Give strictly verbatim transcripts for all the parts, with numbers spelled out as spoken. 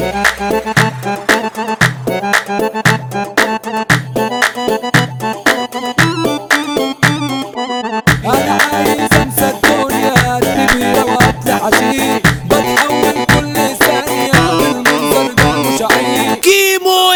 انا عايز انسى الدنيا كبيرة واطلع حشيش، بتحول كل ثانية بالمنظر ده مش عيب. كيمو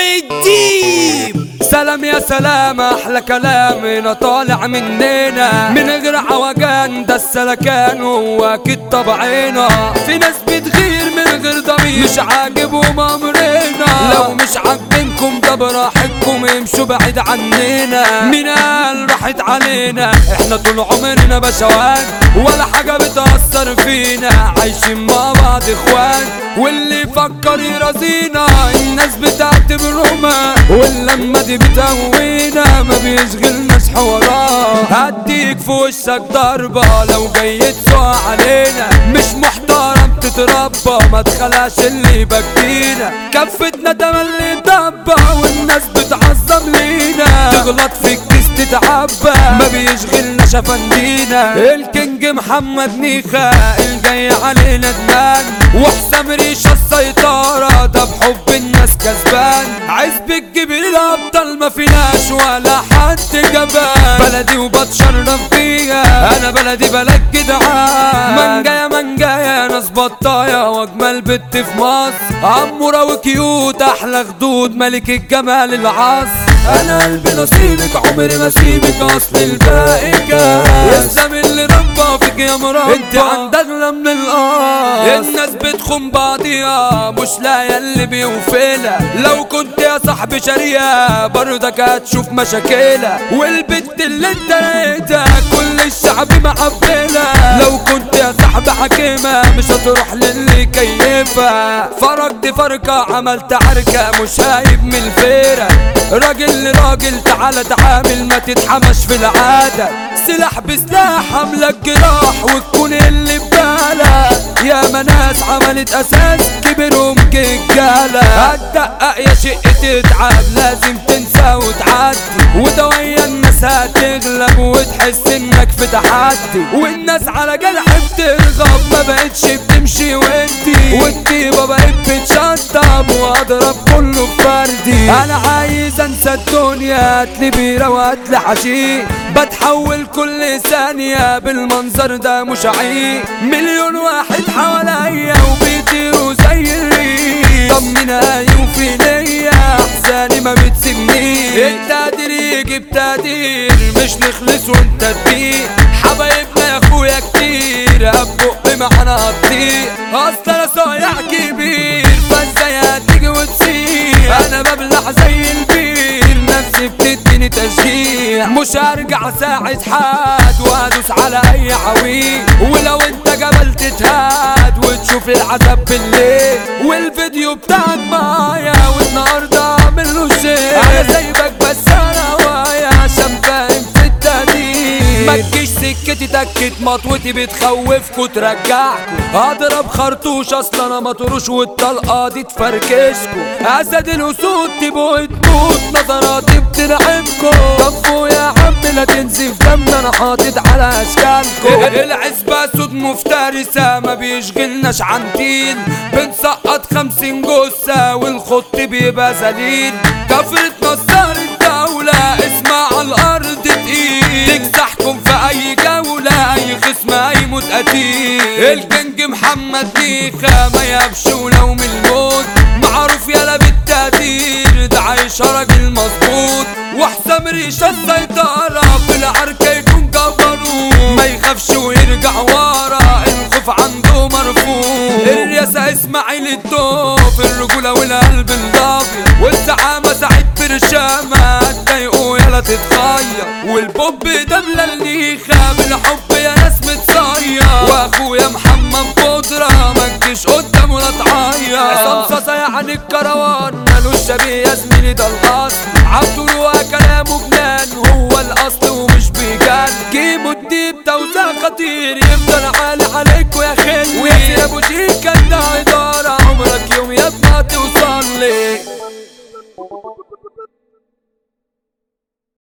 الديب سلام يا سلام احلى كلام انا طالع مننا من غير عوجان، ده السلكان هو اكيد طبعنا. في ناس بتغير من غير ضمير مش عاجبهم امرنا، لو مش عاجبينكم ده براحتكم امشوا بعيد عننا. مين قال راحت علينا؟ احنا طول عمرنا بشوات ولا حاجة بتأثر فينا، عايشين مع بعض اخوان واللي يفكر يرازينا الناس بتعتبرهما، واللمة دي بتهوينا ما بيشغلناش حوارات. هديك في وشك ضربة لو جاي تسوق علينا، مش محترم تتربى ما تخلاش اللي يبكينا. كفتنا تملي ضبة والناس بتعظم لينا، تغلط في الكيس تتعبى ما بيشغلناش افندينا. الكينج محمد نيخة الجاي علينا ندمان، وحسام ريشة السيطرة ده بحب الناس كسبان. عزبة جبريل الابطال ما فيناش ولا حد جبان، بلدي وبتشرف بيها انا بلدي بلد جدعان. منجايا منجايا ناس بطايا واجمل بنت في مصر، عمورة وكيوت احلى خدود ملك الجمال العصر. انا قلبي نصيبك عمري ما سيبك اصل الباقي كاس، يسلم اللي ربى فيك يا مربى انت عند اغلى من القاص. الناس بتخون بعضيها مش لاقيه اللي بيوفيلها، لو كنت يا صاحبي شاريها برضك هتشوف مشاكلها. والبنت اللي انت لقيتها كل الشعب معبلها، لو كنت يا صاحبي حكيمة مش هتروح للي كيفها. فرقت فرقة عملت عركة مش هايب من الفيرة، راجل لراجل تعالى تعامل ما تتحمش في العادة. سلاح بسلاح عاملك جراح وتكون اللي ببالك، يا مناس عملت اساس كبرهم كجالة. هتدقق يا شق تتعب لازم تنسى وتعدي، ودويا الناس هتغلب وتحس انك في تحدي. والناس على جرح بترغب ما بقتش بتمشي وانتي، والطيبة بقت بتشطب واضرب كله بفردي. انا عايز انسى الدنيا هاتلي بيرة وهاتلي حشيش، بتحول كل ثانية بالمنظر ده مش عيب. مليون واحد حواليا وبيطيروا زي الريح، طمنا يوفي ليا احزاني ما بتسيبنيش. التقدير يجي بتقدير مش نخلص وانت تبيع، حبايبنا يا اخويا كتير هبقي معانا هتطير. اصل انا صايع كبير فازاي هتيجي وتسير، انا ببلع زي البير نفسي بتديني تشجيع. مش هرجع ساعد حد وهدوس على اي عويل، ولو انت جبل تتهاد وتشوف العذاب بالليل. والفيديو بتاعك معايا والنهارده اعمل له شير، انا سايبك بس انا وايا عشان فاهم في التقدير. ما تجيش سكتي تكت مطوتي بتخوفكوا ترجعكوا، هضرب خرطوش اصلا انا مطروش والطلقه دي تفركشكوا. اسد الاسود تبقوا تموت نظراتي بترعبكوا، طفوا يا عم لا تنزف دم انا حاطط على اشكالكوا. العزبه سود مفترسه ما بيشغلناش عن دين، بنسقط خمسين جثه والخط بيبقى ذليل. كفرة نصار الدولة اسمع على الارض تقيل، تكسحكم في اي جولة اي خصم هيموت قتيل. الكينج محمد نيخة ما يبش ولو من الموت، معروف يالا بالتقدير ده عايش راجل مظبوط. وحسام ريشة السيطرة في العركة يكون جبروت، ما يخافش ويرجع ورا الخوف عنده مرفوض. الرياسة اسماعيل الدوف الرجولة والقلب الضابي، والزعامة سعيد برشامة هتضايقوا يالا تتغير. والبوب ده بلاليخة بالحب يا ناس متصير، واخويا محمد بودرة ما تجيش قدامه لا تعير. عصام صاصا يعني الكروان مالوش شبيه يا زميلي ده الاصل، عبدو كلامه جنان هو الاصل ومش بيجان. كيمو الديب توزيع خطير يفضل عالي عليكوا يا خل، وياسر ابو شيكا ده اداره